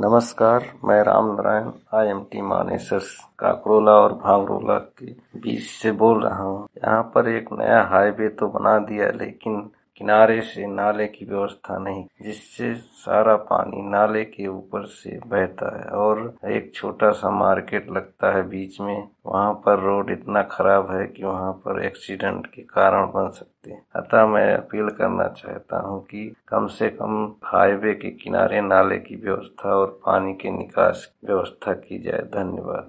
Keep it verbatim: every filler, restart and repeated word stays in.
नमस्कार, मैं Ram Narayan I M T Manesar Kakrola और भांगरोला के बीच से बोल रहा हूँ। यहाँ पर एक नया हाईवे तो बना दिया, लेकिन किनारे से नाले की व्यवस्था नहीं, जिससे सारा पानी नाले के ऊपर से बहता है और एक छोटा सा मार्केट लगता है बीच में। वहाँ पर रोड इतना खराब है कि वहाँ पर एक्सीडेंट के कारण बन सकते हैं। अतः मैं अपील करना चाहता हूँ कि कम से कम हाईवे के किनारे नाले की व्यवस्था और पानी के निकास व्यवस्था की जाए। धन्यवाद।